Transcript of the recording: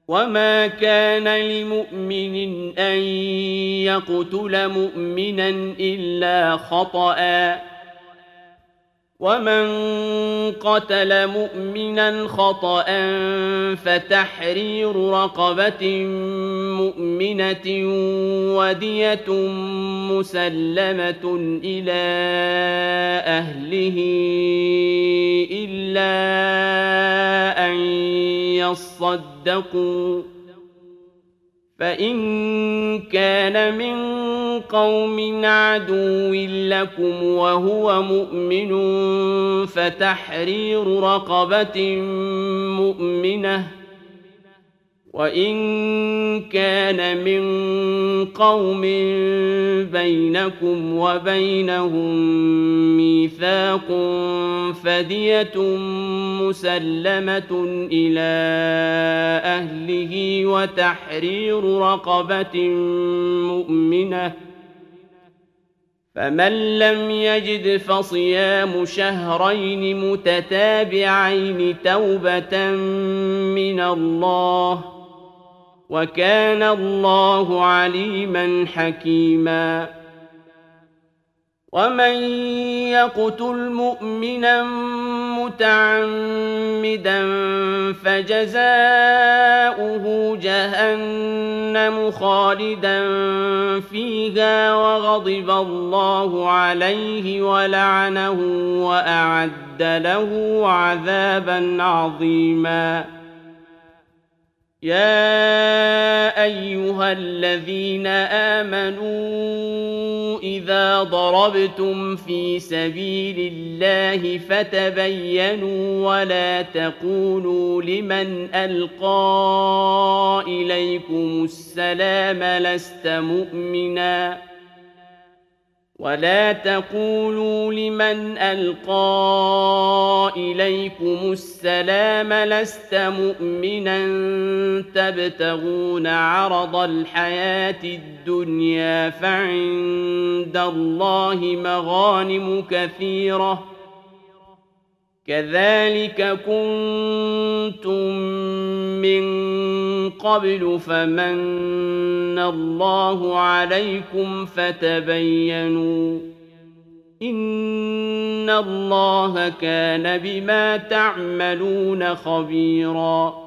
وما كان لمؤمن أن يقتل مؤمنا إلا خطأ ومن قتل مؤمنا خطأ فتحرير رقبة مؤمنة ودية مسلمة إلى أهله إلا أن يصدقوا فإن كان من قوم عدو لكم وهو مؤمن فتحرير رقبة مؤمنة وإن كان من قوم بينكم وبينهم ميثاق فدية مسلمة إلى أهله وتحرير رقبة مؤمنة فمن لم يجد فصيام شهرين متتابعين توبة من الله وكان الله عليما حكيما ومن يقتل مؤمنا متعمدا فجزاؤه جهنم خالدا فيها وغضب الله عليه ولعنه وأعد له عذابا عظيما يا أيها الذين آمنوا إذا ضربتم في سبيل الله فتبينوا ولا تقولوا لمن ألقى إليكم السلام لست مؤمنا ولا تقولوا لمن ألقى إليكم السلام لست مؤمنا تبتغون عرض الحياة الدنيا فعند الله مغانم كثيرة كذلك كنتم من قبل فمن الله عليكم فتبينوا إن الله كان بما تعملون خبيراً